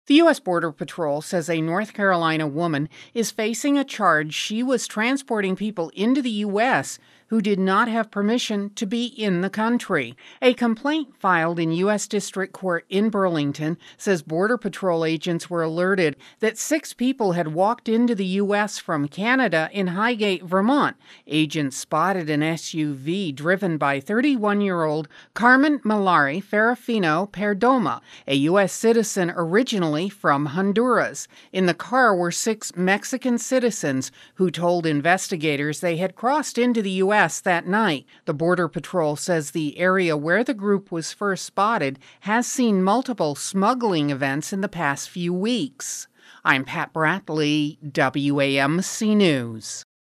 The U.S. Border Patrol says a North Carolina woman is facing a charge she was transporting people into the U.S. who did not have permission to be in the country. A complaint filed in U.S. District Court in Burlington says Border Patrol agents were alerted that 6 people had walked into the U.S. from Canada in Highgate, Vermont. Agents spotted an SUV driven by 31-year-old Carmen Malari Ferrufino Perdomo, a U.S. citizen originally from Honduras. In the car were 6 Mexican citizens who told investigators they had crossed into the U.S. that night. The Border Patrol says the area where the group was first spotted has seen multiple smuggling events in the past few weeks. I'm Pat Bradley, WAMC News.